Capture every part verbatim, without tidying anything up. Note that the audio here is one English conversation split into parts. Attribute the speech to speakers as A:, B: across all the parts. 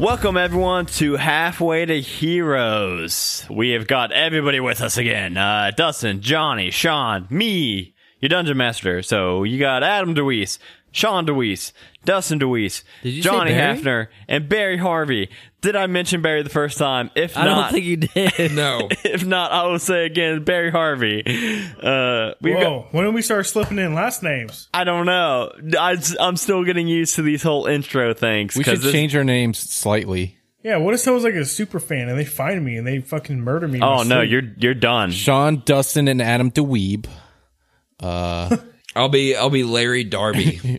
A: Welcome, everyone, to Halfway to Heroes. We have got everybody with us again. Uh, Dustin, Johnny, Sean, me, your Dungeon Master. So you got Adam DeWeese, Sean DeWeese, Dustin DeWeese, Johnny Hafner, and Barry Harvey. Did I mention Barry the first time? If
B: I
A: not,
B: don't think you did.
C: No.
A: If not, I will say again, Barry Harvey. Uh, we've
D: Whoa,
A: got,
D: when did we start slipping in last names?
A: I don't know. I, I'm still getting used to these whole intro things.
E: We should
A: this,
E: change our names slightly.
D: Yeah, what if someone's like a super fan and they find me and they fucking murder me? in
A: Oh
D: my
A: no,
D: sleep?
A: you're you're done.
E: Sean, Dustin, and Adam DeWeeb. Uh,
C: I'll be I'll be Larry Darby.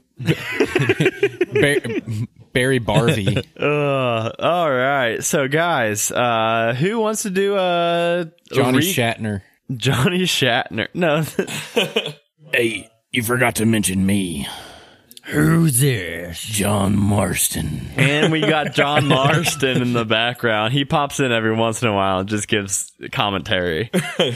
E: Bar- Barry Barvey.
A: Uh, all right. So, guys, uh, who wants to do a
E: Johnny
A: a re-
E: Shatner.
A: Johnny Shatner? No.
F: Hey, you forgot to mention me.
B: Who's this?
F: John Marston.
A: And we got John Marston in the background. He pops in every once in a while and just gives commentary.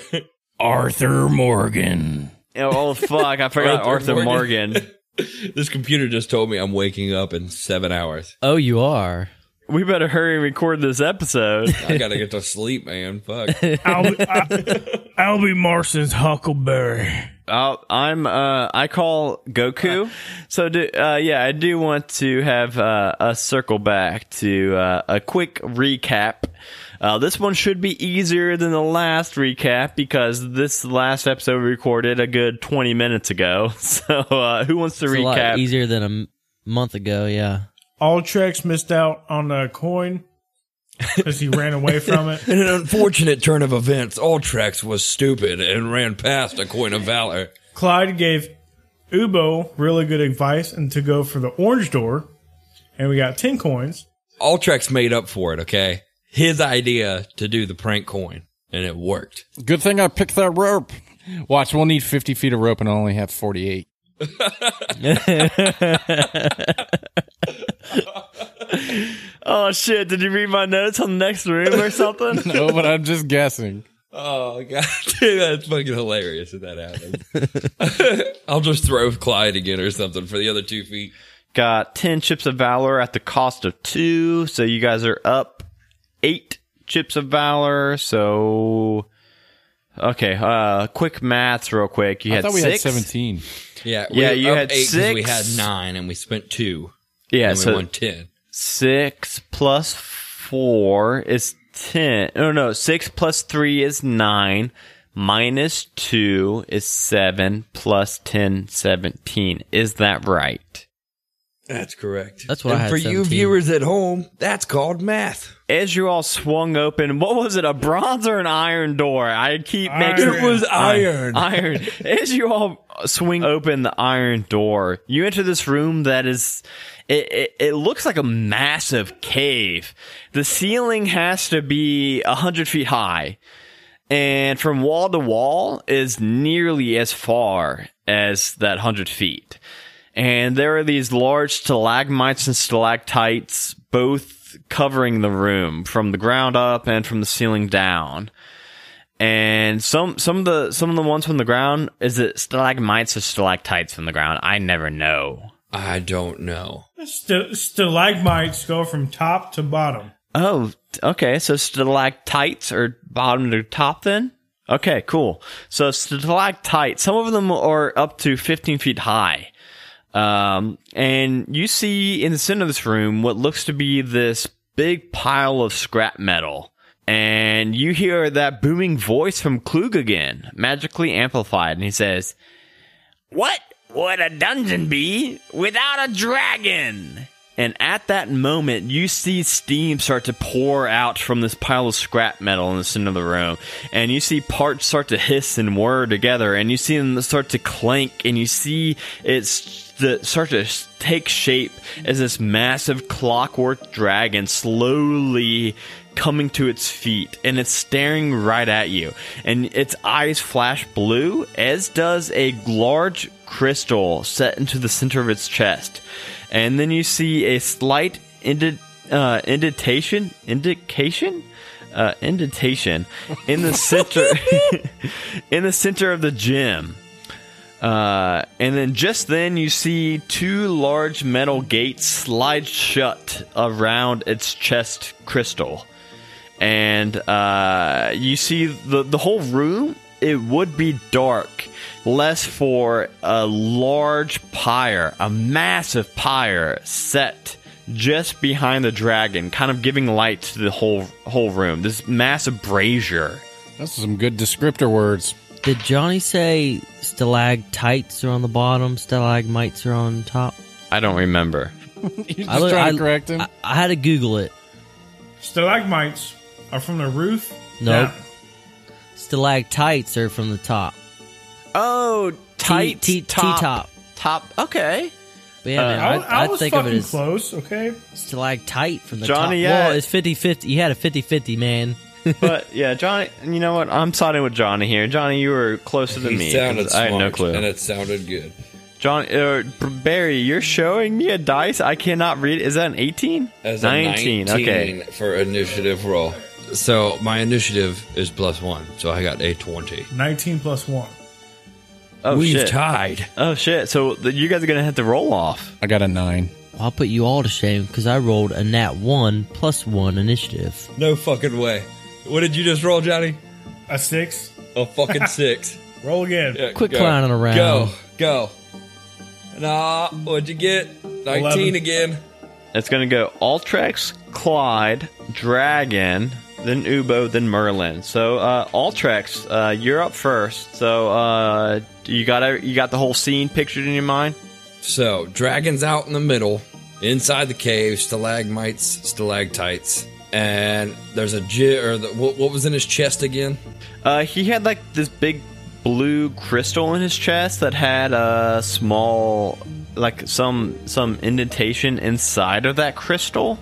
F: Arthur Morgan.
A: Oh, fuck. I forgot Arthur,
C: Arthur
A: Morgan.
C: Morgan. This computer just told me I'm waking up in seven hours.
B: Oh, you are.
A: We better hurry and record this episode.
C: I gotta get to sleep, man. Fuck.
D: I'll be, I, I'll be Marston's Huckleberry.
A: Uh, I'm, uh, I call Goku. So, do, uh, yeah, I do want to have, uh, a circle back to, uh, a quick recap. Uh, this one should be easier than the last recap because this last episode we recorded a good twenty minutes ago. So, uh, who wants to
B: It's a lot
A: recap?
B: easier than a m- month ago, yeah.
D: Ultrex missed out on the coin because he ran away from it.
C: In an unfortunate turn of events, Ultrex was stupid and ran past a coin of valor.
D: Clyde gave Ubo really good advice and to go for the orange door, and we got ten coins.
C: Ultrex made up for it, okay? His idea to do the prank coin, and it worked.
E: Good thing I picked that rope. Watch, we'll need fifty feet of rope and I only have forty-eight.
A: Oh, shit. Did you read my notes on the next room or something?
E: No, but I'm just guessing.
C: Oh, God. That's fucking hilarious if that happens. I'll just throw Clyde again or something for the other two feet.
A: Got ten chips of valor at the cost of two. So you guys are up eight chips of valor. So, okay. Uh, quick maths real quick. You
E: I
A: had
E: thought we
A: six.
E: had seventeen.
C: Yeah,
A: Yeah,
C: we
A: you
C: up
A: had
C: eight 'cause we
A: six.
C: had nine, and we spent two.
A: Yeah,
C: and we
A: so
C: won ten.
A: six plus four is ten. No, no, six plus three is nine. Minus two is seven. Plus ten, seventeen. Is that right?
C: That's correct.
B: That's what
C: and
B: I had
C: for you
B: seventeen.
C: viewers at home, that's called math.
A: As you all swung open, what was it, a bronze or an iron door? I keep
D: Iron.
A: making
C: It was iron.
A: Iron. As you all swing open the iron door, you enter this room that is, it, it, it looks like a massive cave. The ceiling has to be a hundred feet high. And from wall to wall is nearly as far as that hundred feet. And there are these large stalagmites and stalactites, both covering the room from the ground up and from the ceiling down. And some some of the some of the ones from the ground, is it stalagmites or stalactites from the ground? I never know.
C: I don't know.
D: St- stalagmites go from top to bottom.
A: Oh, okay. So stalactites are bottom to top then? Okay, cool. So stalactites, some of them are up to fifteen feet high. Um, and you see in the center of this room what looks to be this big pile of scrap metal. And you hear that booming voice from Klug again, magically amplified. And he says, "What would a dungeon be without a dragon?" And at that moment, you see steam start to pour out from this pile of scrap metal in the center of the room. And you see parts start to hiss and whir together. And you see them start to clank. And you see it start to take shape as this massive clockwork dragon slowly coming to its feet. And it's staring right at you. And its eyes flash blue, as does a large crystal set into the center of its chest. And then you see a slight indi- uh, indentation, indication, uh, indentation in the center, in the center of the gym. Uh, and then just then you see two large metal gates slide shut around its chest crystal. And uh, you see the, the whole room, it would be dark, less for a large pyre, a massive pyre set just behind the dragon, kind of giving light to the whole whole room. This massive brazier.
E: That's some good descriptor words.
B: Did Johnny say stalactites are on the bottom, stalagmites are on top?
A: I don't remember.
E: You're just
B: I look-
E: trying
B: I-
E: to correct him.
B: I, I had to Google it.
D: Stalagmites are from the roof.
B: Nope.
D: down.
B: Stalactites are from the top.
A: Oh, tight
B: T- T-
A: top,
B: T-top.
A: top. Okay.
B: But yeah,
A: Uh,
B: man,
D: I,
B: I,
D: I,
B: I
D: was
B: think of
D: fucking
B: it as
D: close. Okay.
B: stalactite from the
A: Johnny,
B: top.
A: yeah.
B: Well, it's fifty-fifty. You had a fifty-fifty, man.
A: But yeah, Johnny. You know what? I'm siding with Johnny here. Johnny, you were closer than
C: He
A: me.
C: sounded
A: 'cause
C: smart,
A: I had no clue.
C: and it sounded good.
A: John, uh, Barry, you're showing me a dice. I cannot read. Is that an eighteen?
C: As a
A: nineteen. Okay.
C: for initiative roll. So my initiative is plus one, so I got a twenty.
D: nineteen plus one.
A: Oh
C: We've
A: shit.
C: tied.
A: Oh shit. So the, you guys are gonna have to roll off.
E: I got a nine.
B: I'll put you all to shame because I rolled a nat one plus one initiative.
C: No fucking way. What did you just roll, Johnny?
D: A six.
C: A fucking six.
D: Roll again.
C: Yeah,
B: Quit
C: go.
B: clowning around.
C: Go, go. Nah, what'd you get? nineteen
D: Eleven.
C: again.
A: It's gonna go Ultrex, Clyde, Dragon, then Ubo, then Merlin. So uh, Ultrex, uh, you're up first. So uh, you got a, you got the whole scene pictured in your mind.
C: So, dragon's out in the middle, inside the cave, stalagmites, stalactites, and there's a j or the, what, what was in his chest again?
A: Uh, he had like this big blue crystal in his chest that had a small, like some some indentation inside of that crystal.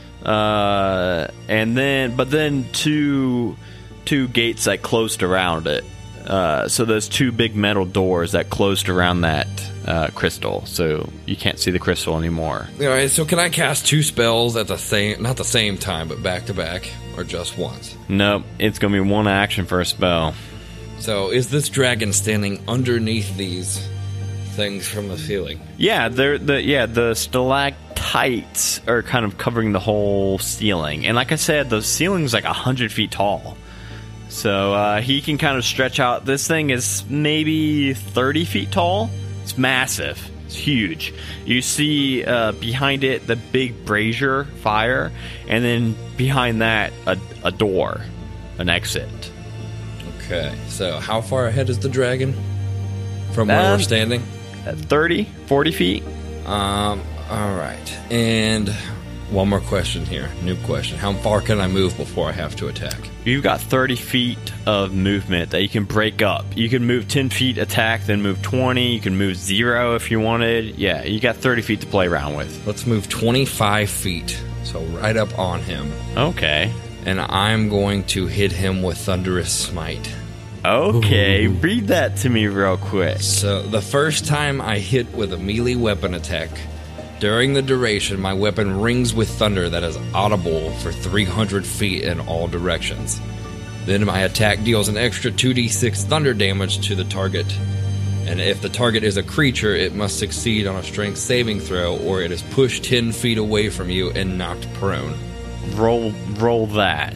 A: Uh, and then, but then two two gates that closed around it. Uh, so those two big metal doors that closed around that uh, crystal, so you can't see the crystal anymore.
C: All right, so can I cast two spells at the same, not the same time, but back to back, or just once?
A: Nope, it's gonna be one action for a spell.
C: So, is this dragon standing underneath these things from the ceiling?
A: Yeah, they're the yeah the stalactites are kind of covering the whole ceiling, and like I said, the ceiling's like a hundred feet tall. So uh, he can kind of stretch out. This thing is maybe thirty feet tall. It's massive. It's huge. You see uh, behind it the big brazier fire, and then behind that a, a door, an exit.
C: Okay, so how far ahead is the dragon from where
A: Um,
C: we're standing?
A: At thirty, forty feet.
C: Um, all right. And one more question here. New question. How far can I move before I have to attack?
A: You've got thirty feet of movement that you can break up. You can move ten feet attack, then move twenty. You can move zero if you wanted. Yeah, you got thirty feet to play around with.
C: Let's move twenty-five feet. So right up on him.
A: Okay.
C: And I'm going to hit him with Thunderous Smite.
A: Okay, read that to me real quick.
C: So the first time I hit with a melee weapon attack, during the duration, my weapon rings with thunder that is audible for three hundred feet in all directions. Then my attack deals an extra two d six thunder damage to the target. And if the target is a creature, it must succeed on a strength saving throw or it is pushed ten feet away from you and knocked prone.
A: Roll, roll that.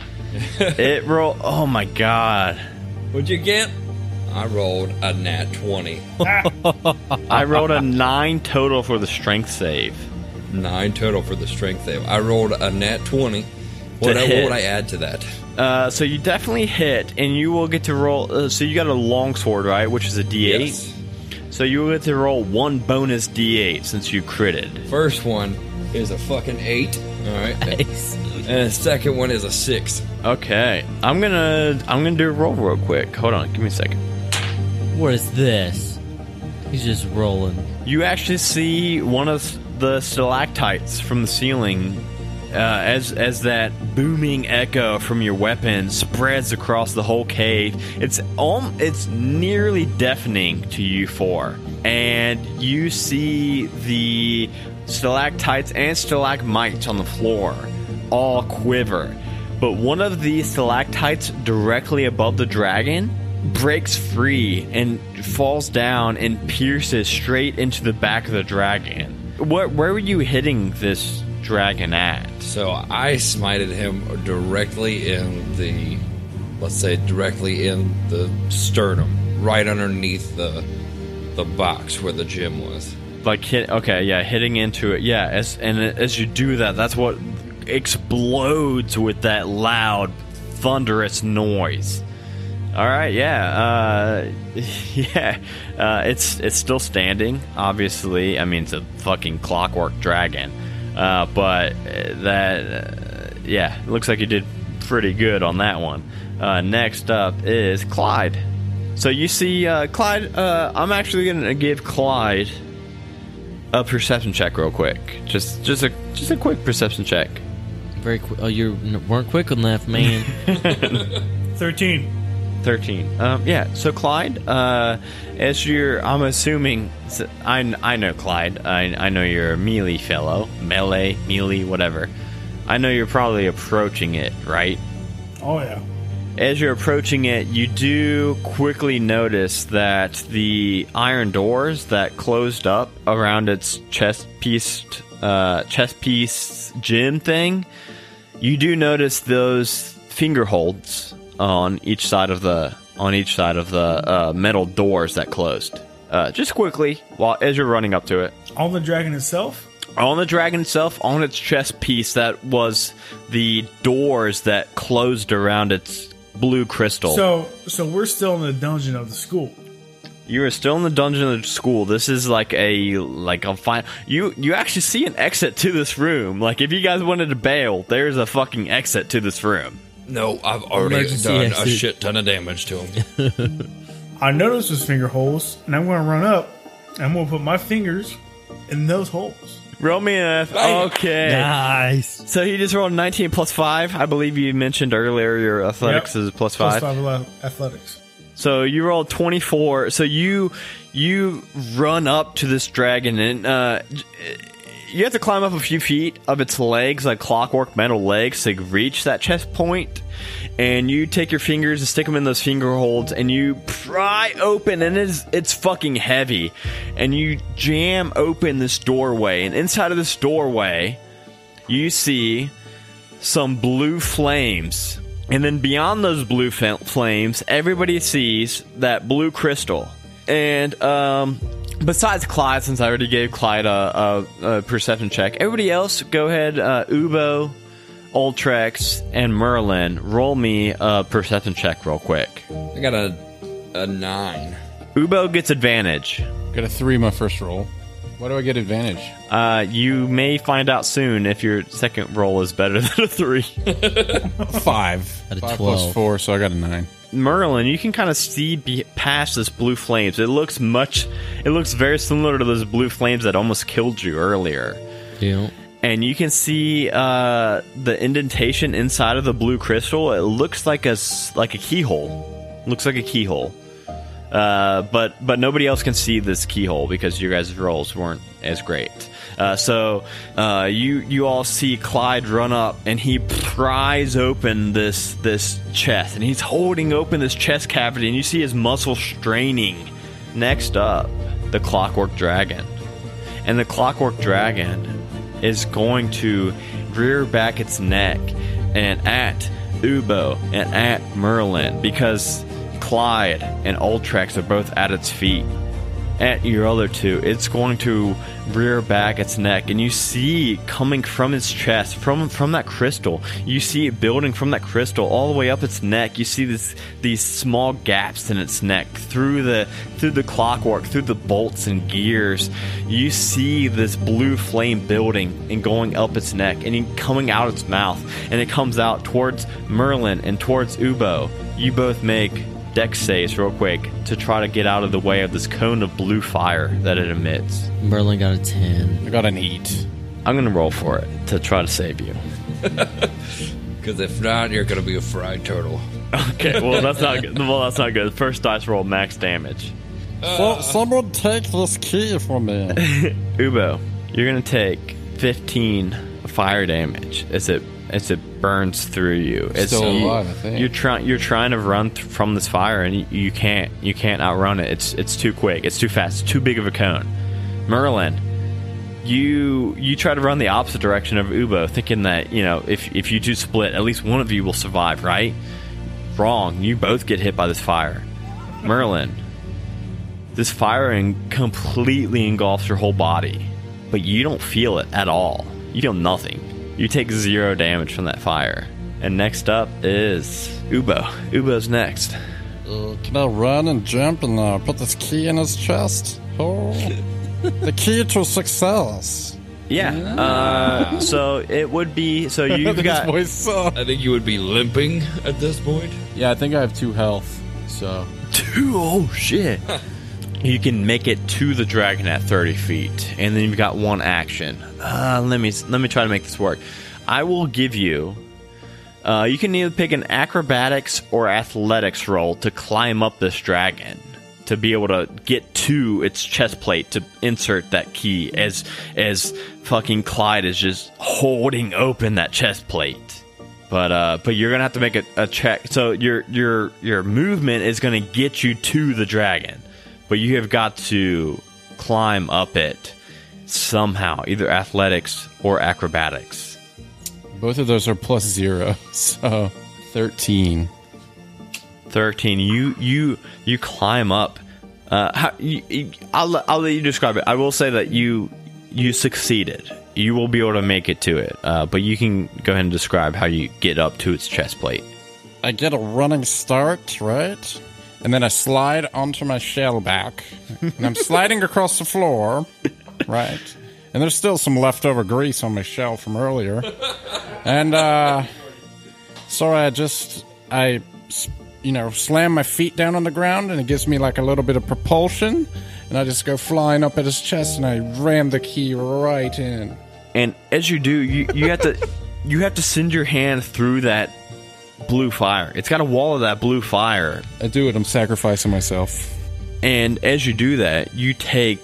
A: It roll. Oh my god!
C: What'd you get? I rolled a nat twenty.
A: I rolled a nine total for the strength save.
C: Nine total for the strength save. I rolled a nat twenty. What,
A: To
C: what
A: hit.
C: would I add to that?
A: Uh, so you definitely hit, and you will get to roll. Uh, so you got a longsword, right? Which is a D eight.
C: Yes.
A: So you will get to roll one bonus D eight since you critted.
C: First one is a fucking eight. All right.
B: Nice.
C: And the second one is a six.
A: Okay, I'm gonna I'm gonna do a roll real quick. Hold on, give me a second.
B: What is this? He's just rolling.
A: You actually see one of the stalactites from the ceiling uh, as as that booming echo from your weapon spreads across the whole cave. It's um, it's nearly deafening to you four, and you see the stalactites and stalagmites on the floor all quiver. But one of these stalactites directly above the dragon breaks free and falls down and pierces straight into the back of the dragon. What, where were you hitting this dragon at?
C: So I smited him directly in the, let's say, directly in the sternum, right underneath the the box where the gem was.
A: Like hit, okay, yeah, hitting into it, yeah. As and as you do that, that's what explodes with that loud, thunderous noise. All right, yeah, uh, yeah. Uh, it's it's still standing. Obviously, I mean it's a fucking clockwork dragon, uh, but that, uh, yeah, it looks like you did pretty good on that one. Uh, next up is Clyde. So you see, uh, Clyde. Uh, I'm actually gonna give Clyde a perception check real quick. Just just a just a quick perception check.
B: Very quick. Oh, you weren't quick enough, man.
D: thirteen.
A: thirteen. Um, yeah, so Clyde, uh, as you're, I'm assuming, I, I know Clyde, I, I know you're a melee fellow, melee, melee, whatever. I know you're probably approaching it, right?
D: Oh, yeah.
A: As you're approaching it, you do quickly notice that the iron doors that closed up around its chest piece, uh, chest piece gem thing, you do notice those finger holds on each side of the on each side of the uh, metal doors that closed. Uh, just quickly, while as you're running up to it,
D: On the dragon itself?
A: on the dragon itself, on its chest piece, that was the doors that closed around its blue crystal.
D: So, so we're still in the dungeon of the school.
A: You are still in the dungeon of the school. This is like a like a fine. You you actually see an exit to this room. Like if you guys wanted to bail, there's a fucking exit to this room.
C: No, I've already
B: Emergency
C: done
B: exit.
C: a shit ton of damage to him.
D: I noticed those finger holes, and I'm going to run up, and I'm going to put my fingers in those holes.
A: Roll me an F. Okay.
B: Nice.
A: So he just rolled nineteen plus five. I believe you mentioned earlier your athletics
D: Yep.
A: is plus
D: Plus
A: five.
D: five ele- athletics.
A: So you rolled twenty-four. So you you run up to this dragon and uh, you have to climb up a few feet of its legs, like clockwork metal legs, to reach that chest point. And you take your fingers and stick them in those finger holds, and you pry open, and it's it's fucking heavy. And you jam open this doorway, and inside of this doorway, you see some blue flames. And then beyond those blue f- flames, everybody sees that blue crystal. And um, besides Clyde, since I already gave Clyde a, a, a perception check, everybody else, go ahead, uh, Ubo, Ultrex, and Merlin, roll me a perception check real quick.
C: I got a a nine.
A: Ubo gets advantage.
E: Got a three my first roll. Why do I get advantage?
A: Uh, you may find out soon if your second roll is better than a three.
E: Five.
B: At a
E: Five
B: twelve.
E: plus four, so I got a nine.
A: Merlin, you can kind of see be- past this blue flames. It looks much, it looks very similar to those blue flames that almost killed you earlier.
B: Yeah.
A: And you can see uh, the indentation inside of the blue crystal. It looks like a s- like a keyhole. Looks like a keyhole. Uh, but but nobody else can see this keyhole because your guys' rolls weren't as great. Uh, so uh, you you all see Clyde run up and he pries open this this chest, and he's holding open this chest cavity, and you see his muscles straining. Next up, the Clockwork Dragon, and the Clockwork Dragon is going to rear back its neck and at Ubo and at Merlin, because Clyde and Ultrex are both at its feet. At your other two, it's going to rear back its neck, and you see coming from its chest, from from that crystal, you see it building from that crystal all the way up its neck. You see this these small gaps in its neck through the through the clockwork, through the bolts and gears. You see this blue flame building and going up its neck, and it coming out its mouth, and it comes out towards Merlin and towards Ubo. You both make dex saves real quick to try to get out of the way of this cone of blue fire that it emits.
B: Merlin got a ten.
E: I got an eight.
A: I'm gonna roll for it to try to save you.
C: Because if not, you're going to be a fried turtle.
A: Okay, well that's not good. Well that's not good. First dice roll max damage.
E: So, someone take this key from me.
A: Ubo, you're gonna take fifteen fire damage as it as it burns through you. It's
E: Still
A: you,
E: alive, I think.
A: You're trying. You're trying to run th- from this fire, and you, you can't. You can't outrun it. It's it's too quick. It's too fast. It's too big of a cone. Merlin, you you try to run the opposite direction of Ubo, thinking that you know if if you two split, at least one of you will survive. Right? Wrong. You both get hit by this fire. Merlin, this fire en- completely engulfs your whole body, but you don't feel it at all. You feel nothing. You take zero damage from that fire. And next up is Ubo. Ubo's next.
G: Uh, can I run and jump and uh, put this key in his chest? Oh, the key to success.
A: Yeah. Uh, so it would be. So you've
E: This
A: got.
E: voice sucks.
C: I think you would be limping at this point.
E: Yeah, I think I have two health. So
A: Two. Oh shit. You can make it to the dragon at thirty feet, and then you've got one action. Uh, let me let me try to make this work. I will give you. Uh, you can either pick an acrobatics or athletics roll to climb up this dragon to be able to get to its chest plate to insert that key. As as fucking Clyde is just holding open that chest plate. But uh, but you're gonna have to make a, a check. So your your your movement is gonna get you to the dragon, but you have got to climb up it somehow, either athletics or acrobatics.
E: both of those are plus zero. So thirteen.
A: Thirteen. You you you climb up. Uh, how, you, you, I'll let- I'll let you describe it. I will say that you you succeeded. You will be able to make it to it, uh, but you can go ahead and describe how you get up to its chest plate.
G: I get a running start, right? And then I slide onto my shell back. And I'm sliding across the floor, right? And there's still some leftover grease on my shell from earlier. And, uh, so I just, I, s- you know, slam my feet down on the ground, and it gives me like a little bit of propulsion. And I just go flying up at his chest, and I ram the key right in.
A: And as you do, you, you have to you have to send your hand through that blue fire. It's got a wall of that blue fire.
E: I do it. I'm sacrificing myself.
A: And as you do that, you take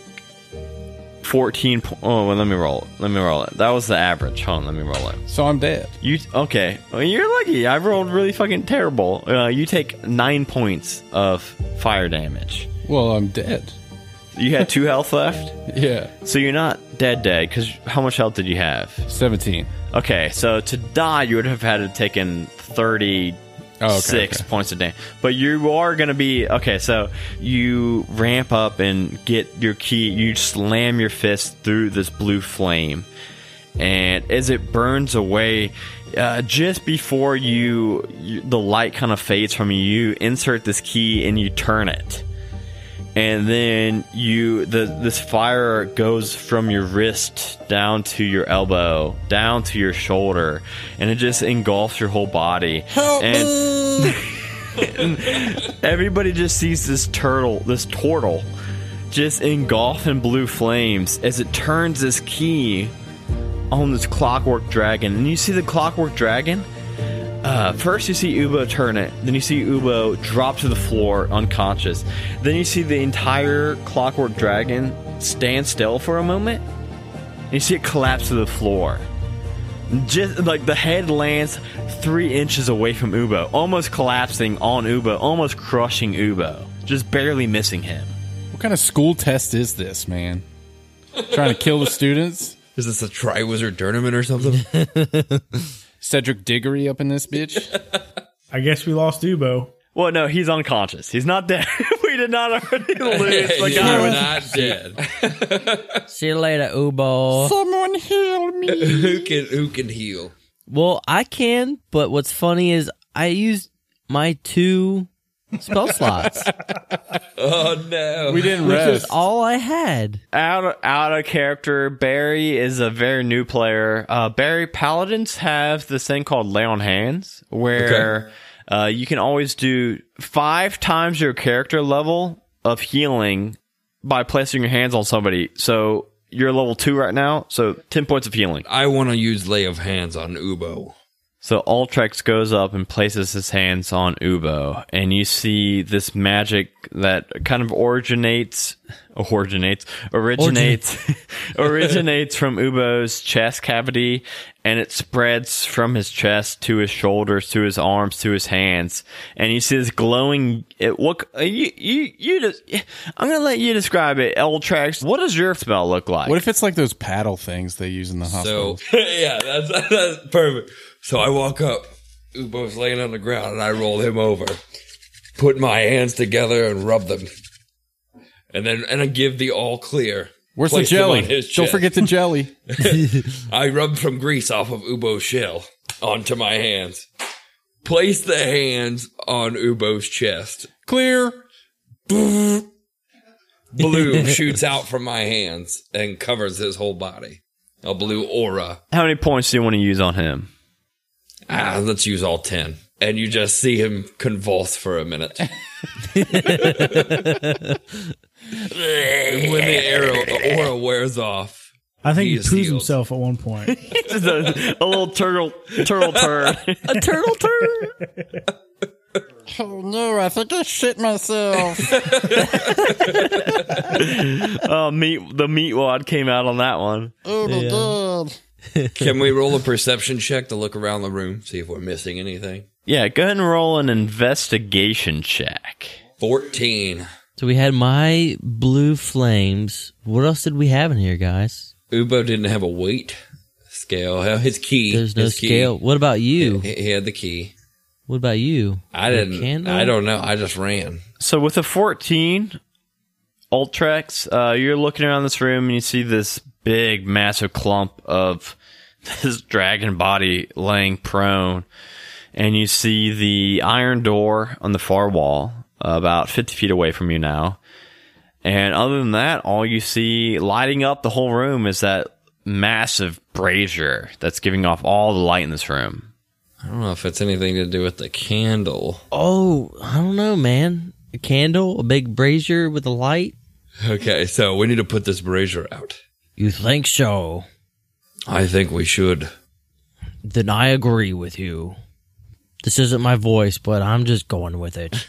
A: fourteen. Po- oh, well, let me roll it. Let me roll it. That was the average. Hold on, let me roll it.
E: So I'm dead.
A: You okay? Well, you're lucky. I rolled really fucking terrible. Uh, you take nine points of fire damage.
E: Well, I'm dead.
A: You had two health left,
E: Yeah.
A: so you're not dead dead. Because how much health did you have?
E: seventeen.
A: Okay, so to die, you would have had to taken thirty-six
E: Oh, okay, okay.
A: points a day. But you are going to be okay. So you ramp up and get your key. You slam your fist through this blue flame, and as it burns away, uh, just before you, you the light kind of fades from you, you insert this key and you turn it. And then you the this fire goes from your wrist down to your elbow, down to your shoulder, and it just engulfs your whole body.
G: Help
A: and,
G: me!
A: and everybody just sees this turtle, this turtle, just engulfed in blue flames as it turns this key on this clockwork dragon. And you see the clockwork dragon. Uh, first you see Ubo turn it, then you see Ubo drop to the floor unconscious. Then you see the entire clockwork dragon stand still for a moment, and you see it collapse to the floor. Just like the head lands three inches away from Ubo, almost collapsing on Ubo, almost crushing Ubo, just barely missing him.
E: What kind of school test is this, man? Trying to kill the students?
C: Is this a Triwizard tournament or something?
E: Cedric Diggory up in this bitch?
D: I guess we lost Ubo.
A: Well, no, he's unconscious. He's not dead. We did not already lose. The
C: You're
A: guy was
C: not dead.
B: See you later, Ubo.
G: Someone heal me!
C: who can who can heal?
B: Well, I can, but what's funny is I used my two spell slots,
C: Oh no!
E: We didn't
B: which is
E: rest.
B: all I had.
A: out of, out of character. Barry is a very new player. Uh, Barry paladins have this thing called lay on hands, where uh, you can always do five times your character level of healing by placing your hands on somebody. So you're level two right now, so ten points of healing.
C: I want to use lay of hands on Ubo.
A: So Ultrex goes up and places his hands on Ubo, and you see this magic that kind of originates, originates, originates, originates from Ubo's chest cavity, and it spreads from his chest to his shoulders, to his arms, to his hands, and you see this glowing. It, what you you you just? I'm gonna let you describe it, Ultrex. What does your spell look like?
G: What if it's like those paddle things they use in the hospital?
C: So, yeah, that's, that's perfect. So I walk up, Ubo's laying on the ground, and I roll him over, put my hands together and rub them, and then and I give the all clear.
G: Where's the
C: Place them on
G: jelly?
C: his
G: Don't
C: chest.
G: forget the jelly.
C: I rub some grease off of Ubo's shell onto my hands. Place the hands on Ubo's chest.
G: Clear.
C: Blue shoots out from my hands and covers his whole body. A blue aura.
A: How many points do you want to use on him?
C: Ah, let's use all ten. And you just see him convulse for a minute. And when the arrow, aura wears off,
D: I think
C: he
D: he
C: is
D: poos
C: healed.
D: himself at one point.
A: Just a, a little turtle, turtle turd.
B: A turtle turd.
G: Oh no, I think I shit myself.
A: Oh, meat! The meat wad came out on that one.
G: Oh my god.
C: Can we roll a perception check to look around the room, see if we're missing anything?
A: Yeah, go ahead and roll an investigation check.
C: fourteen.
B: So we had my blue flames. What else did we have in here, guys?
C: Ubo didn't have a weight scale. His key.
B: There's no
C: his key.
B: scale. What about you?
C: He, he had the key.
B: What about you?
C: I
B: A
C: didn't.
B: candle?
C: I don't know. I just ran.
A: So with a fourteen, Ultrex, uh, you're looking around this room and you see this big, massive clump of this dragon body laying prone, and you see the iron door on the far wall, uh, about fifty feet away from you now. And other than that, all you see lighting up the whole room is that massive brazier that's giving off all the light in this room.
C: I don't know if it's anything to do with the candle.
B: Oh, I don't know, man. A candle, a big brazier with a light.
C: Okay, so we need to put this brazier out.
B: You think so?
C: I think we should.
B: Then I agree with you. This isn't my voice, but I'm just going with it.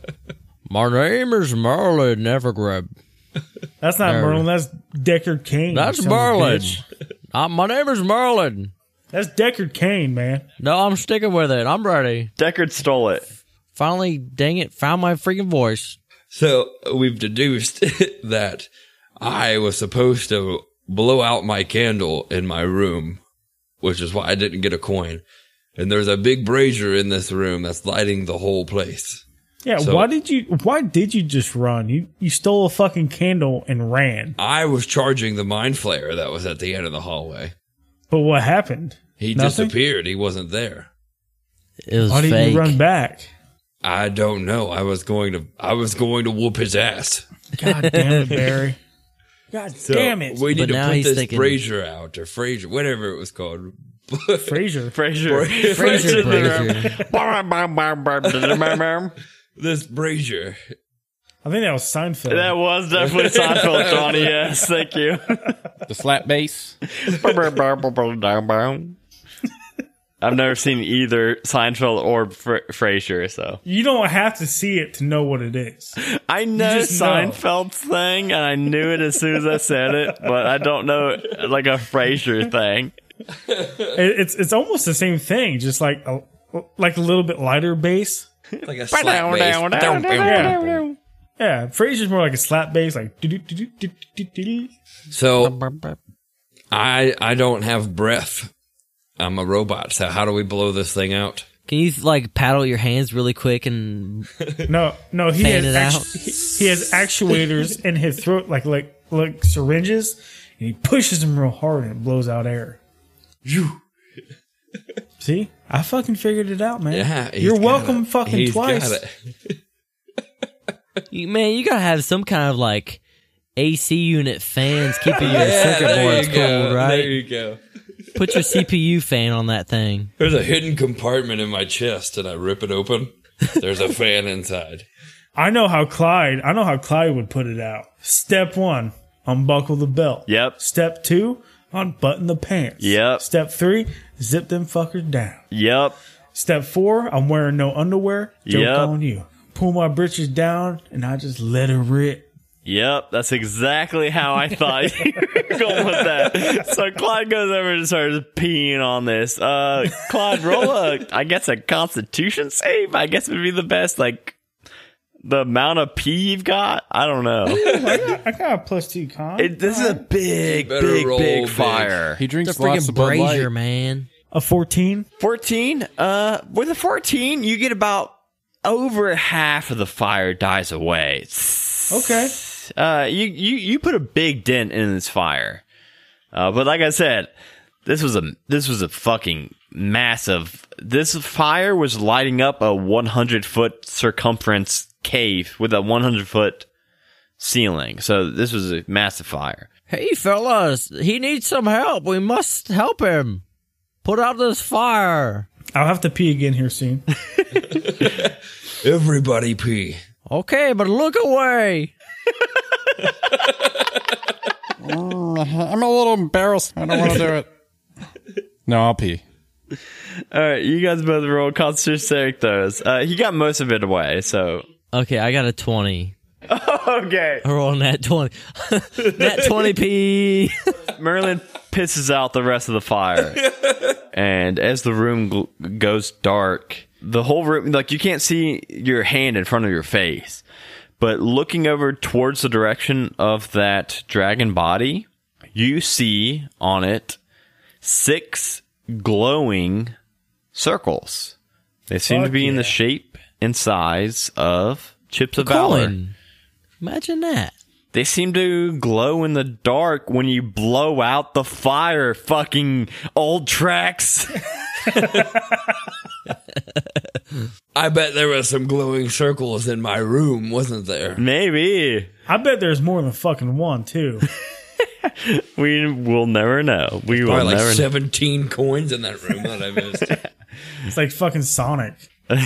B: My name is Merlin Evergrab.
D: That's not
B: There.
D: Merlin. That's Deckard Cain.
B: That's
D: you son of a
B: Merlin.
D: bitch.
B: Uh, my name is Merlin.
D: That's Deckard Cain, man.
B: No, I'm sticking with it. I'm ready.
A: Deckard stole it.
B: Finally, dang it, found my freaking voice.
C: So we've deduced that I was supposed to blow out my candle in my room, which is why I didn't get a coin. And there's a big brazier in this room that's lighting the whole place.
D: Yeah,
C: So-
D: why did you why did you just run? You you stole a fucking candle and ran.
C: I was charging the mind flayer that was at the end of the hallway.
D: But what happened?
C: He
D: Nothing?
C: disappeared. He wasn't there.
B: It was
D: Why didn't
B: fake.
D: you run back?
C: I don't know. I was going to I was going to whoop his ass.
D: God damn it, Barry. God
C: So
D: damn it.
C: we need
B: But
C: to
B: now
C: put
B: he's
C: this
B: thinking-
C: brazier out or Fraser, whatever it was called.
D: Fraser.
A: Frazier.
B: Fraser brazier.
C: This brazier.
D: I think that was Seinfeld.
A: That was definitely Seinfeld, Johnny. Yes, thank you.
G: The slap bass.
A: I've never seen either Seinfeld or Fra- Frasier, so
D: You don't have to see it to know what it is.
A: I know
D: just know.
A: Seinfeld's thing, and I knew it as soon as I said it, but I don't know like a Frasier thing.
D: It- It's it's almost the same thing, just like a like a little bit lighter bass.
C: Like a slap bass.
D: Yeah. Yeah, Frasier's more like a slap bass, like do-do-do-do-do-do-do.
C: So I I don't have breath. I'm a robot. So how do we blow this thing out?
B: Can you like paddle your hands really quick and
D: No, no, he
B: Fan
D: has
B: it out.
D: actu- he, he has actuators in his throat, like like like syringes, and he pushes them real hard and it blows out air. You see, I fucking figured it out, man.
C: Yeah, he's
D: you're
C: got
D: welcome,
C: it.
D: fucking
C: He's
D: twice.
C: got it.
B: you, man? You gotta have some kind of like A C unit fans keeping your
C: Yeah,
B: circuit
C: there
B: boards
C: you
B: cold,
C: go. There
B: right?
C: you go.
B: Put your C P U fan on that thing.
C: There's a hidden compartment in my chest, and I rip it open. There's a fan inside.
D: I know how Clyde. I know how Clyde would put it out. Step one, unbuckle the belt.
A: Yep.
D: Step two, unbutton the pants.
A: Yep.
D: Step three, zip them fuckers down.
A: Yep.
D: Step four, I'm wearing no underwear. Joke
A: Yep.
D: on you. Pull my britches down and I just let it rip.
A: Yep, that's exactly how I thought you were going with that. So Clyde goes over and starts peeing on this. Uh, Clyde, roll a, I guess, a Constitution save. I guess would be the best. Like the amount of pee you've got. I don't know.
D: I got, I got a plus two con.
A: It, this is a big,
C: better
A: big,
C: roll
A: big
C: big.
A: fire.
G: He
B: The
G: drinks lots
B: freaking
G: of Bud Light.
B: brazier, man.
D: A fourteen.
A: fourteen. Uh, with a fourteen, you get about over half of the fire dies away.
D: Okay.
A: Uh, you, you, you put a big dent in this fire. Uh, but like I said, this was a, this was a fucking massive, this fire was lighting up a one hundred foot circumference cave with a one hundred foot ceiling. So this was a massive fire.
B: Hey, fellas, he needs some help. We must help him. Put out this fire.
D: I'll have to pee again here soon.
C: Everybody pee.
B: Okay, but look away.
G: Mm, I'm a little embarrassed. I don't want to do it. No, I'll pee.
A: All right, you guys both roll Constitution saving throws. Uh, he got most of it away, so.
B: Okay, I got a twenty.
A: Okay.
B: I rolled that twenty. That twenty P.
A: Merlin pisses out the rest of the fire. And as the room gl- goes dark, the whole room, like you can't see your hand in front of your face. But looking over towards the direction of that dragon body, you see on it six glowing circles. They seem
D: Fuck
A: to be in
D: yeah.
A: the shape and size of chips of valor.
B: Coin. Imagine that.
A: They seem to glow in the dark when you blow out the fire, fucking old tracks.
C: I bet there were some glowing circles in my room, wasn't there?
A: Maybe.
D: I bet there's more than fucking one, too.
A: We will never know. We will
C: Probably like
A: never know.
C: seventeen coins in that room that I missed.
D: It's like fucking Sonic.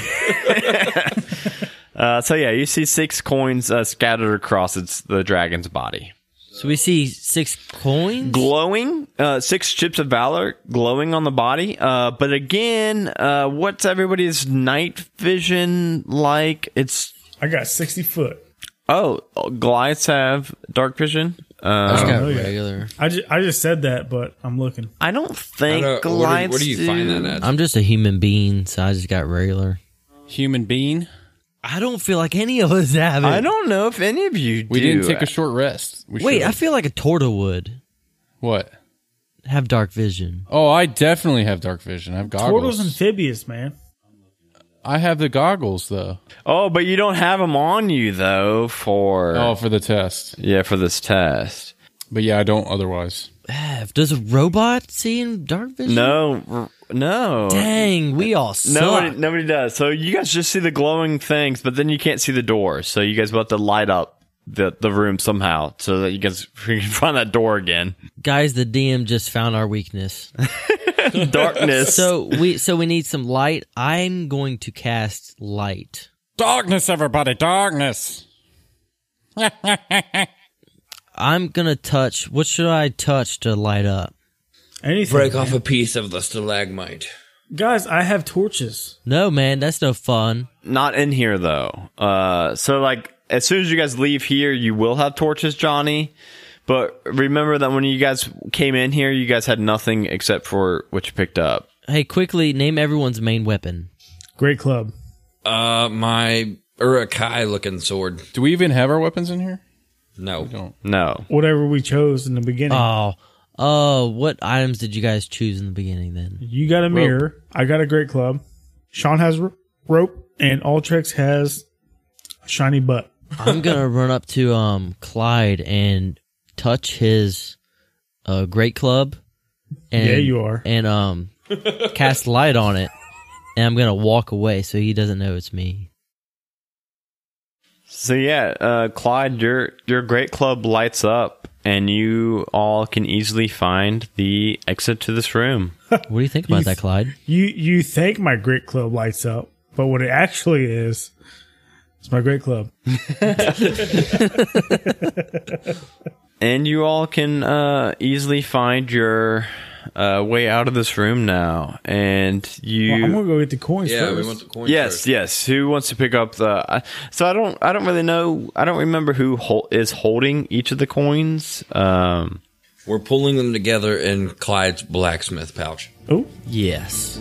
A: Uh, so yeah, you see six coins uh, scattered across its the dragon's body.
B: So we see six coins.
A: Glowing, uh, six chips of valor glowing on the body. Uh, but again, uh, what's everybody's night vision like? It's,
D: I got sixty foot.
A: oh, Goliaths have dark vision.
B: I just
A: Uh,
B: got
D: oh, yeah.
B: regular.
D: I just, I just said that, but I'm looking.
A: I don't
C: I
A: think
C: don't- where, do,
A: Goliaths
C: where do you find
A: do.
C: that at?
B: I'm just a human being, so I just got regular.
G: Human being.
B: I don't feel like any of us have it.
A: I don't know if any of you
G: We
A: do.
G: didn't take a short rest. We
B: Wait,
G: should've.
B: I feel like a torta would
G: What?
B: have dark vision.
G: Oh, I definitely have dark vision. I have goggles.
D: Turtles amphibious, man.
G: I have the goggles though.
A: Oh, but you don't have them on you though for
G: Oh, for the test.
A: yeah for this test.
G: But yeah, I don't otherwise.
B: Have. Does a robot see in dark vision?
A: No, r- no.
B: Dang, we all suck.
A: Nobody, nobody does. So you guys just see the glowing things, but then you can't see the door. So you guys will have to light up the the room somehow so that you guys can find that door again.
B: Guys, the D M just found our weakness.
A: Darkness.
B: So we so we need some light. I'm going to cast light.
G: Darkness, everybody, darkness.
B: I'm gonna touch. What should I touch to light up?
D: Anything.
C: Break
D: man.
C: off a piece of the stalagmite.
D: Guys, I have torches.
B: No, man, that's no fun.
A: Not in here though. Uh, so like as soon as you guys leave here, you will have torches, Johnny. But remember that when you guys came in here, you guys had nothing except for what you picked up.
B: Hey, quickly name everyone's main weapon.
D: Great club.
C: Uh, my Urukai looking sword.
G: Do we even have our weapons in here?
C: No.
G: We don't.
A: No.
D: Whatever we chose in the beginning.
B: Oh, oh, what items did you guys choose in the beginning then?
D: You got a mirror. I got a great club. Sean has r- rope, and Ultrex has a shiny butt.
B: I'm gonna run up to um Clyde and touch his uh great club. And,
D: Yeah, you are.
B: And um cast light on it, and I'm gonna walk away so he doesn't know it's me.
A: So yeah, uh, Clyde, your your great club lights up, and you all can easily find the exit to this room.
B: What do you think about that, Clyde?
D: You you think my great club lights up, but what it actually is, it's my great club.
A: and you all can uh, easily find your uh, way out of this room now. And you,
D: Well, I'm gonna go get the coins
C: Yeah,
D: first.
C: we want the coins
A: yes,
C: first.
A: yes. Who wants to pick up the? I so I don't, I don't really know. I don't remember who hol- is holding each of the coins. Um,
C: We're pulling them together in Clyde's blacksmith pouch.
D: Oh,
B: Yes.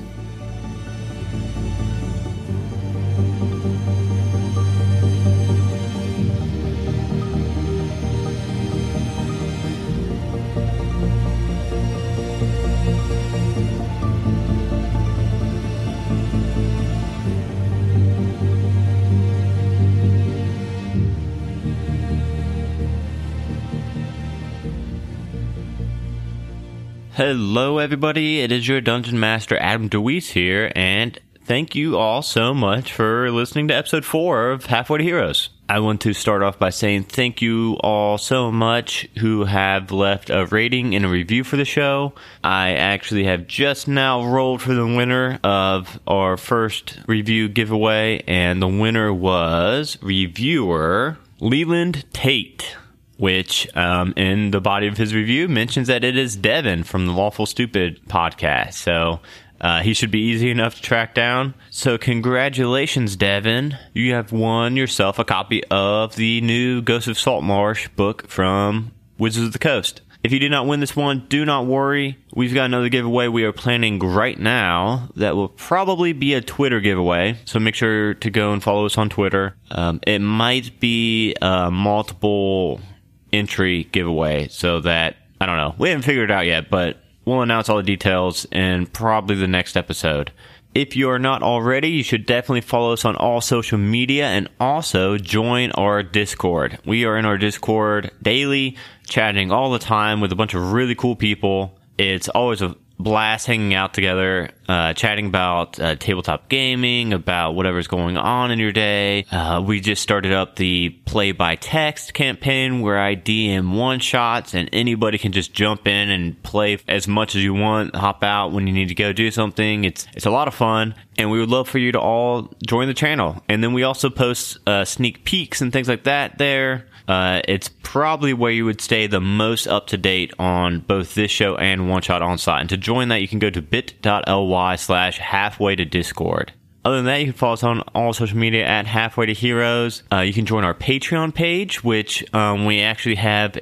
A: Hello, everybody. It is your Dungeon Master, Adam DeWeese here, and thank you all so much for listening to episode four of Halfway to Heroes. I want to start off by saying thank you all so much who have left a rating and a review for the show. I actually have just now rolled for the winner of our first review giveaway, and the winner was reviewer Leland Tate, which um, in the body of his review mentions that it is Devin from the Lawful Stupid podcast. So uh, he should be easy enough to track down. So congratulations, Devin. You have won yourself a copy of the new Ghost of Saltmarsh book from Wizards of the Coast. If you did not win this one, do not worry. We've got another giveaway we are planning right now that will probably be a Twitter giveaway. So make sure to go and follow us on Twitter. Um, it might be uh, multiple entry giveaway, so that, I don't know, we haven't figured it out yet, but we'll announce all the details in probably the next episode. If you are not already, you should definitely follow us on all social media and also join our Discord. We are in our Discord daily, chatting all the time with a bunch of really cool people. It's always a blast hanging out together, uh, chatting about uh, tabletop gaming, about whatever's going on in your day. Uh, we just started up the Play by Text campaign where I D M one-shots and anybody can just jump in and play as much as you want, hop out when you need to go do something. It's it's a lot of fun, and we would love for you to all join the channel. And then we also post uh, sneak peeks and things like that there. Uh, it's probably where you would stay the most up-to-date on both this show and One Shot On-Site. And to join that, you can go to bit.ly slash halfway to Discord. Other than that, you can follow us on all social media at Halfway to Heroes. Uh, you can join our Patreon page, which um, we actually have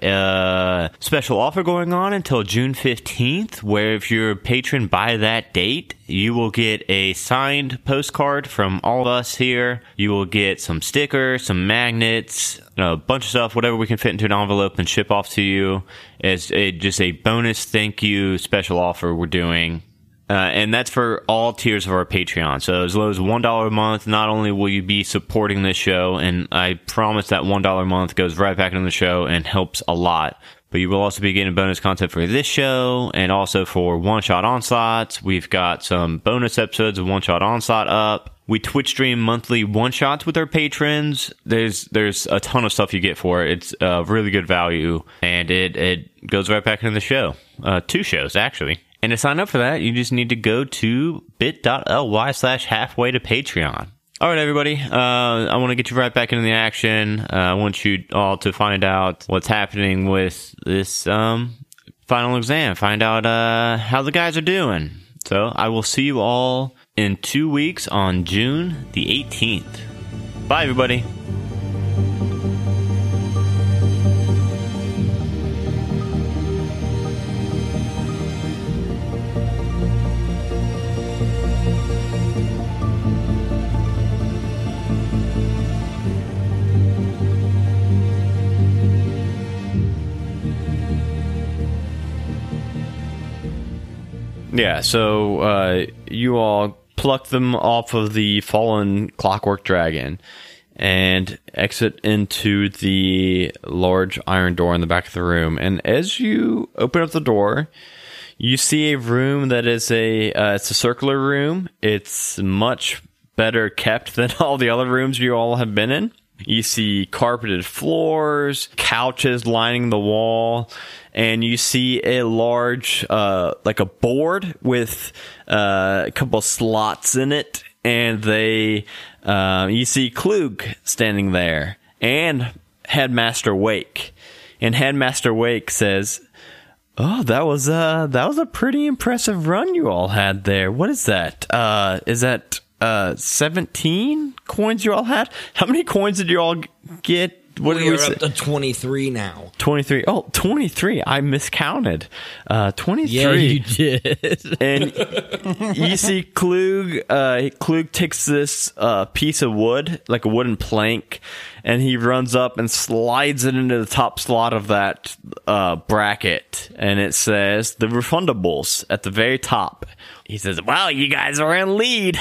A: a special offer going on until June fifteenth, where if you're a patron by that date, you will get a signed postcard from all of us here. You will get some stickers, some magnets, a bunch of stuff, whatever we can fit into an envelope and ship off to you. It's a, just a bonus thank you special offer we're doing. Uh, and that's for all tiers of our Patreon. So as low as one dollar a month, not only will you be supporting this show, and I promise that one dollar a month goes right back into the show and helps a lot, but you will also be getting bonus content for this show and also for One Shot Onslaughts. We've got some bonus episodes of One Shot Onslaught up. We Twitch stream monthly one-shots with our patrons. There's there's a ton of stuff you get for it. It's uh, really good value, and it, it goes right back into the show. Uh, two shows, actually. And to sign up for that, you just need to go to bit.ly slash halfway to Patreon. All right, everybody. Uh, I want to get you right back into the action. Uh, I want you all to find out what's happening with this um, final exam. Find out uh, how the guys are doing. So I will see you all in two weeks on June the eighteenth. Bye, everybody. Yeah, so uh, you all pluck them off of the fallen Clockwork Dragon and exit into the large iron door in the back of the room. And as you open up the door, you see a room that is a uh, it's a circular room. It's much better kept than all the other rooms you all have been in. You see carpeted floors, couches lining the wall, and you see a large, uh, like a board with uh, a couple slots in it, and they, uh, you see Klug standing there, and Headmaster Wake. And Headmaster Wake says, "Oh, that was uh that was a pretty impressive run you all had there. What is that? Uh, is that uh seventeen coins you all had? How many coins did you all g- get?" What did
C: we
A: we
C: are
A: say?
C: up to twenty-three now.
A: twenty-three. Oh, twenty-three. I miscounted. Uh, twenty-three.
B: Yeah, you did.
A: And you see Klug, uh, Klug takes this uh, piece of wood, like a wooden plank, and he runs up and slides it into the top slot of that uh, bracket. And it says, the refundables at the very top. He says, "Well, you guys are in lead."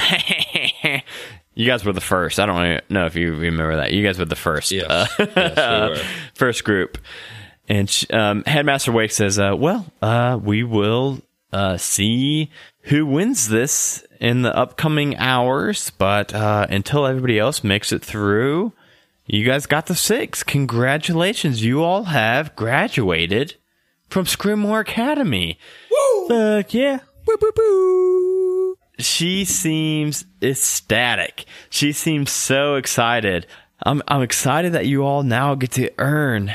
A: You guys were the first. I don't know if you remember that. You guys were the first.
C: Yes.
A: Uh,
C: Yes, we were.
A: first group. And sh- um, Headmaster Wake says, uh, well, uh, we will uh, see who wins this in the upcoming hours. But uh, until everybody else makes it through, you guys got the six. Congratulations. You all have graduated from Scrimmoor Academy.
D: Fuck yeah.
A: Boo, boo, boo. She seems ecstatic. She seems so excited. I'm I'm excited that you all now get to earn,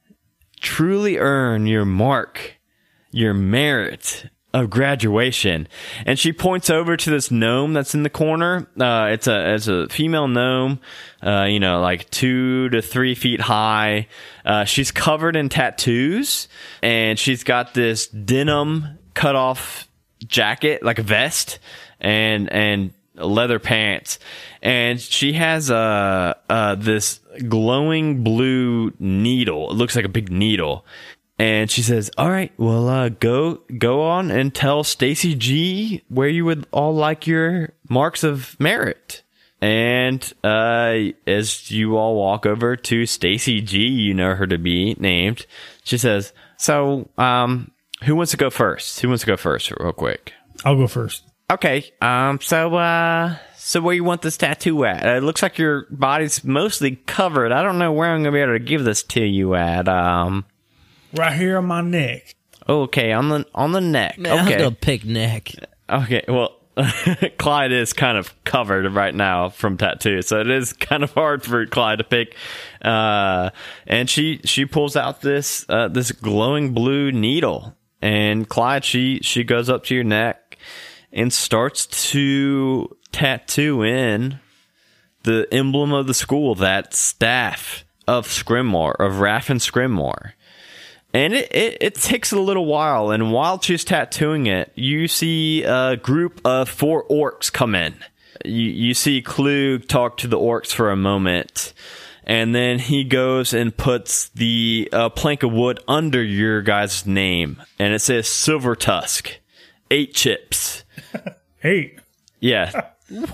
A: truly earn your mark, your merit of graduation. And she points over to this gnome that's in the corner. Uh, it's a it's a female gnome, uh, you know, like two to three feet high. Uh, she's covered in tattoos, and she's got this denim cut off jacket, like a vest, and and leather pants, and she has a uh, uh, this glowing blue needle. It looks like a big needle, and she says, "All right, well, uh, go go on and tell Stacy G where you would all like your marks of merit." And uh, as you all walk over to Stacy G, you know her to be named. She says, "So, um, who wants to go first? Who wants to go first, real quick?"
D: I'll go first.
A: Okay, um, so, uh, so where you want this tattoo at? Uh, it looks like your body's mostly covered. I don't know where I'm gonna be able to give this to you at. Um,
D: Right here on my neck.
A: okay, on the on the neck.
B: Man, I was
A: okay,
B: gonna pick neck.
A: okay. Well, Clyde is kind of covered right now from tattoos, so it is kind of hard for Clyde to pick. Uh, and she she pulls out this uh this glowing blue needle, and Clyde she she goes up to your neck and starts to tattoo in the emblem of the school, that staff of Scrimmoor, of Raffen Scrimmoor. And it, it, it takes a little while, and while she's tattooing it, you see a group of four orcs come in. You, you see Klug talk to the orcs for a moment, and then he goes and puts the uh, plank of wood under your guys' name, and it says Silver Tusk, eight chips.
D: Eight.
A: Yeah.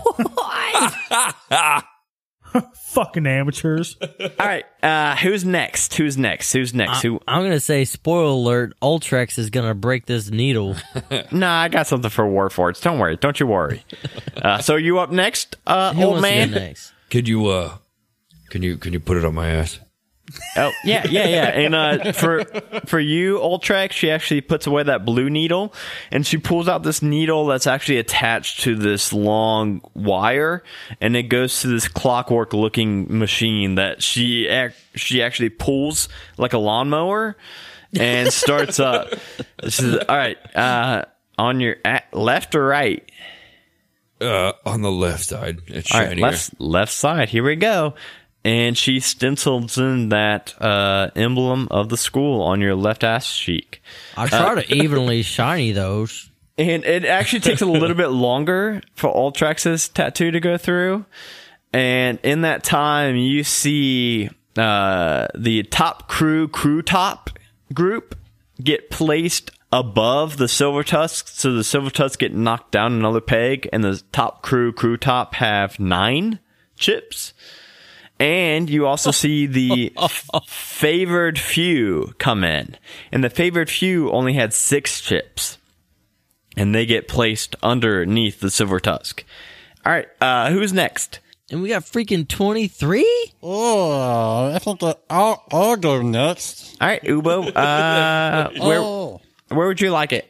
D: Fucking amateurs.
A: All right. Uh, who's next? Who's next? Who's next? Who?
B: I'm gonna say, spoiler alert, Ultrex is gonna break this needle.
A: Nah, I got something for Warforged. Don't worry. Don't you worry. Uh, so you up next, uh,
B: Who
A: old
B: wants to
A: man?
B: go next?
C: Could you uh can you can you put it on my ass?
A: Oh, yeah, yeah, yeah. And uh, for for you, Ultrex, she actually puts away that blue needle, and she pulls out this needle that's actually attached to this long wire, and it goes to this clockwork-looking machine that she ac- she actually pulls like a lawnmower and starts up. She says, "All right, uh, on your a- left or right?"
C: Uh on the left side. It's
A: All right,
C: shinier.
A: left left side. Here we go. And she stencils in that uh, emblem of the school on your left ass cheek.
B: I try to evenly shiny those.
A: And it actually takes a little bit longer for Ultrex's tattoo to go through. And in that time, you see uh, the top crew, crew top group get placed above the Silver Tusks. So the Silver Tusks get knocked down another peg, and the top crew, crew top, have nine chips. And you also see the f- favored few come in. And the favored few only had six chips. And they get placed underneath the Silver Tusk. All right, uh, who's next?
B: And we got freaking twenty-three?
G: Oh, I think that I'll, I'll go next.
A: All right, Ubo, uh, where,
G: Oh.
A: where would you like it?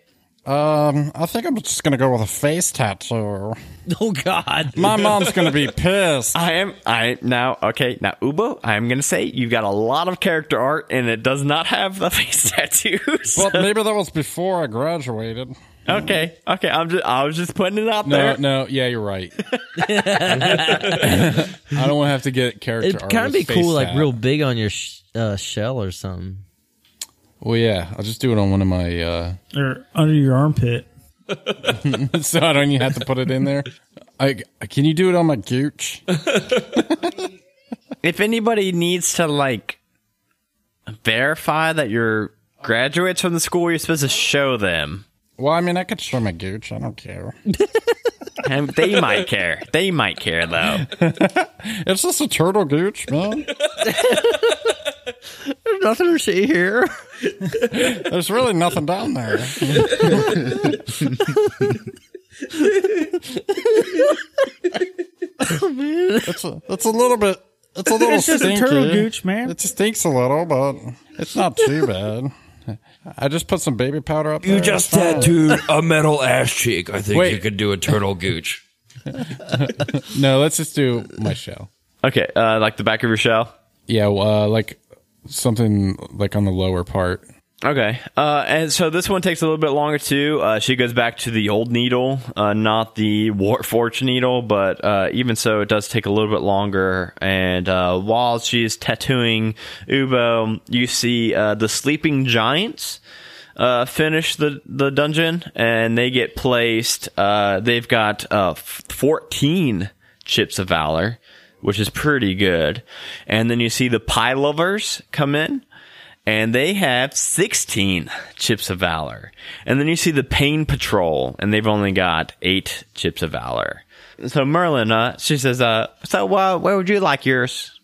G: Um, I think I'm just gonna go with a face tattoo.
B: Oh God.
G: My mom's gonna be pissed.
A: I am. I now. Okay, now Ubo. I am gonna say you've got a lot of character art, and it does not have the face tattoos.
G: Well, maybe that was before I graduated.
A: okay. Okay. I'm just. I was just putting it out
E: No,
A: there.
E: no, yeah, you're right. I don't want to have to get character
B: It'd
E: art
B: kind of
E: with
B: be
E: face
B: cool, like
E: tat.
B: real big on your sh- uh, shell or something.
E: Well, yeah, I'll just do it on one of my. Uh,
D: Or under your armpit.
E: so I don't even have to put it in there. I can you do it on my gooch?
A: If anybody needs to like verify that you're graduates from the school, you're supposed to show them.
G: Well, I mean, I could show my gooch. I don't care.
A: And they might care. They might care though.
G: It's just a turtle gooch, man.
B: There's nothing to see here.
G: There's really nothing down there. It's a, it's a little bit. It's a little
D: It's just
G: stinky.
D: a turtle gooch, man.
G: It stinks a little, but it's not too bad. I just put some baby powder up there.
C: You just
G: It's fine.
C: tattooed a metal ass cheek. I think
E: Wait.
C: you could do a turtle gooch.
E: No, let's just do my shell.
A: Okay, uh, like the back of your shell.
E: Yeah, uh, like something like on the lower part.
A: Okay, uh, and so this one takes a little bit longer too. Uh, she goes back to the old needle, uh, not the Warforged needle, but uh, even so, it does take a little bit longer. And uh, while she's tattooing Ubo, you see uh, the sleeping giants uh, finish the, the dungeon, and they get placed. Uh, they've got uh, fourteen chips of valor, which is pretty good. And then you see the pie lovers come in. And they have sixteen chips of valor. And then you see the Pain Patrol, and they've only got eight chips of valor. So Merlin, uh, she says, uh, so uh, where would you like yours?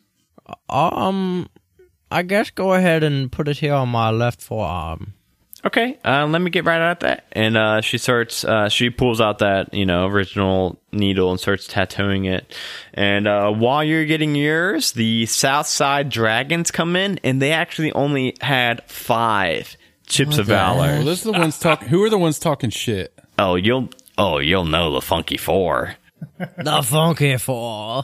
B: Um, I guess go ahead and put it here on my left forearm.
A: Okay, uh, let me get right at that. And uh, she starts, uh, she pulls out that, you know, original needle and starts tattooing it. And uh, while you're getting yours, the Southside Dragons come in, and they actually only had five chips of valor.
E: Well, those are the ones talking. Who are the ones talking shit?
A: Oh, you'll, oh, you'll know the Funky Four.
B: The Funky Four.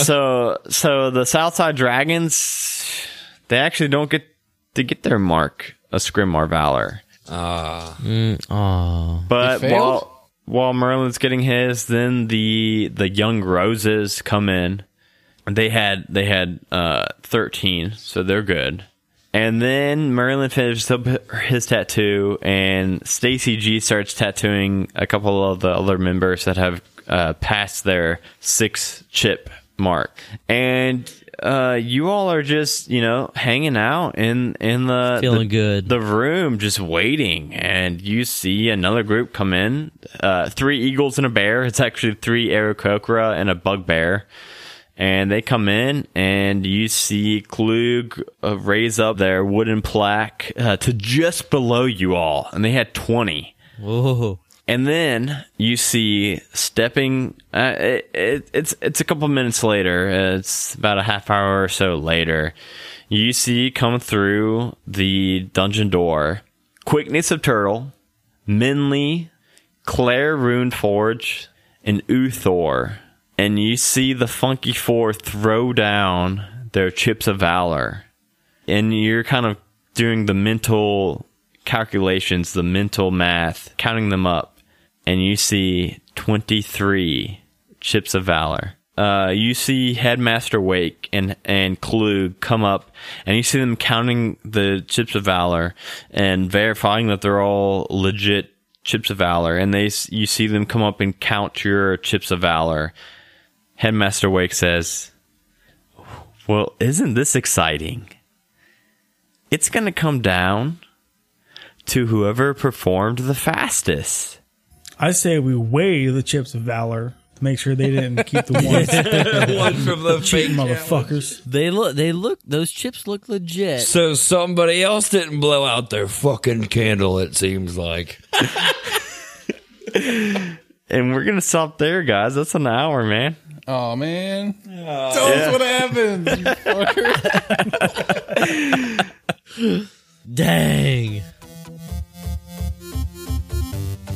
A: so so the Southside Dragons, they actually don't get to get their mark of Scrimar Valor.
C: Uh,
B: Mm, aw.
A: But
E: They failed?
A: while while Merlin's getting his, then the the young roses come in. They had they had uh, thirteen, so they're good. And then Merlin finishes up his tattoo, and Stacy G starts tattooing a couple of the other members that have uh, passed their six chip mark. And uh, you all are just, you know, hanging out in in the
B: Feeling
A: the,
B: good.
A: the room, just waiting. And you see another group come in. Uh, three eagles and a bear. It's actually three Aarakocra and a bugbear. And they come in, and you see Klug uh, raise up their wooden plaque uh, to just below you all, and they had twenty.
B: Whoa.
A: And then you see stepping. Uh, it, it, it's it's a couple minutes later. It's about a half hour or so later. You see come through the dungeon door. Quickness of Turtle, Minley, Claire Runeforge, and Uthor. And you see the Funky Four throw down their chips of valor. And you're kind of doing the mental calculations, the mental math, counting them up. And you see twenty-three chips of valor. Uh, you see Headmaster Wake and, and Klug come up, and you see them counting the chips of valor and verifying that they're all legit chips of valor. And they you see them come up and count your chips of valor. Headmaster Wake says, well, isn't this exciting? It's going to come down to whoever performed the fastest.
D: I say we weigh the chips of valor to make sure they didn't keep the ones
C: one from the fake
D: cheating motherfuckers.
B: They look. They look. Those chips look legit.
C: So somebody else didn't blow out their fucking candle, it seems like.
A: And we're going to stop there, guys. That's an hour, man.
E: Oh man! Tell us what happened, you fucker.
B: Dang.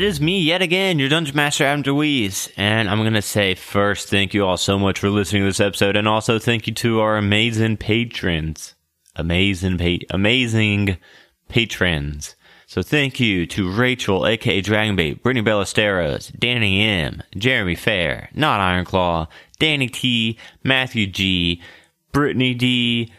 A: is me yet again, your Dungeon Master, Adam DeWeese. And I'm going to say first, thank you all so much for listening to this episode. And also thank you to our amazing patrons. Amazing, pa- amazing patrons. So thank you to Rachel, aka Dragonbait, Brittany Ballesteros, Danny M, Jeremy Fair, Not Ironclaw, Danny T, Matthew G, Brittany D,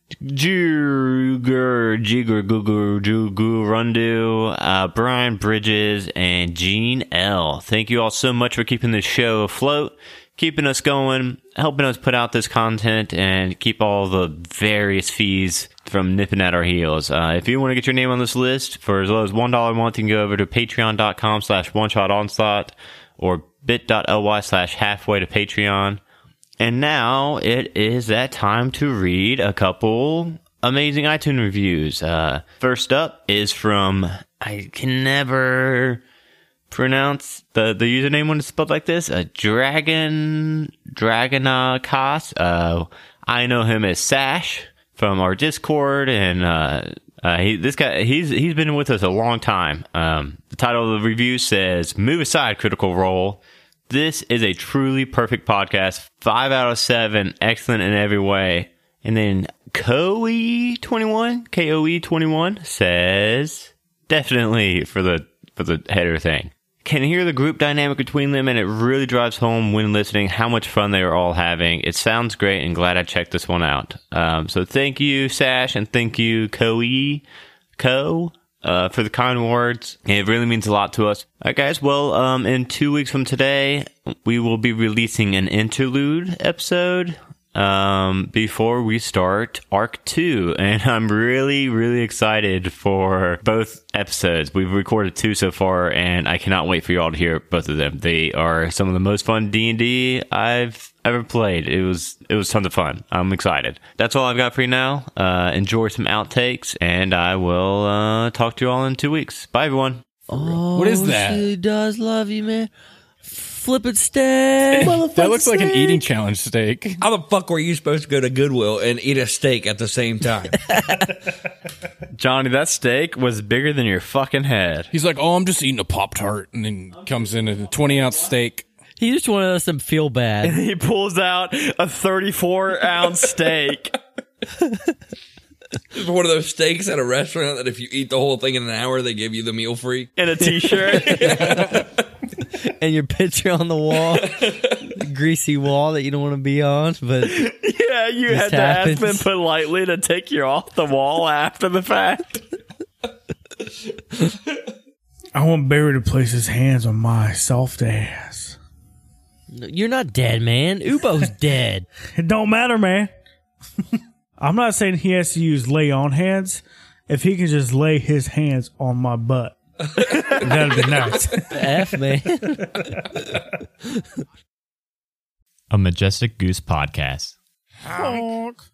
A: Jigger, Jigger, Google, Jugu, Rundu, uh, Brian Bridges, and Gene L. Thank you all so much for keeping this show afloat, keeping us going, helping us put out this content, and keep all the various fees from nipping at our heels. Uh, if you want to get your name on this list for as low as one dollar a month, you can go over to patreon.com slash one shot onslaught or bit.ly slash halfway to Patreon. And now it is that time to read a couple amazing iTunes reviews. Uh, first up is from, I can never pronounce the, the username when it's spelled like this, a Dragon, Dragonakas. Uh, I know him as Sash from our Discord, and uh, uh, he, this guy, he's he's been with us a long time. Um, the title of the review says, "Move aside, Critical Role. This is a truly perfect podcast. Five out of seven, excellent in every way." And then Koe twenty-one, K O E twenty-one says, "Definitely for the for the header thing. Can hear the group dynamic between them, and it really drives home when listening how much fun they are all having. It sounds great, and glad I checked this one out." Um, so thank you, Sash, and thank you, Koe, Ko, uh, for the kind words. It really means a lot to us. All right, guys. Well, um, in two weeks from today, we will be releasing an interlude episode um, before we start Arc two, and I'm really, really excited for both episodes. We've recorded two so far, and I cannot wait for you all to hear both of them. They are some of the most fun D and D I've ever played. It was it was tons of fun. I'm excited. That's all I've got for you now. Uh, enjoy some outtakes, and I will uh, talk to you all in two weeks. Bye, everyone.
B: Oh,
E: What is that?
B: She does love you, man. Flip it steak.
E: That looks like an eating challenge steak.
C: How the fuck were you supposed to go to Goodwill and eat a steak at the same time?
A: Johnny, that steak was bigger than your fucking head.
E: He's like, "Oh, I'm just eating a Pop-Tart," and then comes in a twenty ounce steak.
B: He just wanted us to feel bad.
A: He pulls out a thirty-four ounce steak.
C: It's one of those steaks at a restaurant that if you eat the whole thing in an hour, they give you the meal free.
A: In a t-shirt.
B: And your picture on the wall, the greasy wall that you don't want to be on, but
A: Yeah, you had to
B: happens.
A: ask them politely to take you off the wall after the fact.
D: I want Barry to place his hands on my soft ass.
B: you're not dead, man. Ubo's dead.
D: It don't matter, man. I'm not saying he has to use lay on hands. If he can just lay his hands on my butt, that'd be nice.
B: F, man.
A: A Majestic Goose Podcast.
E: Honk.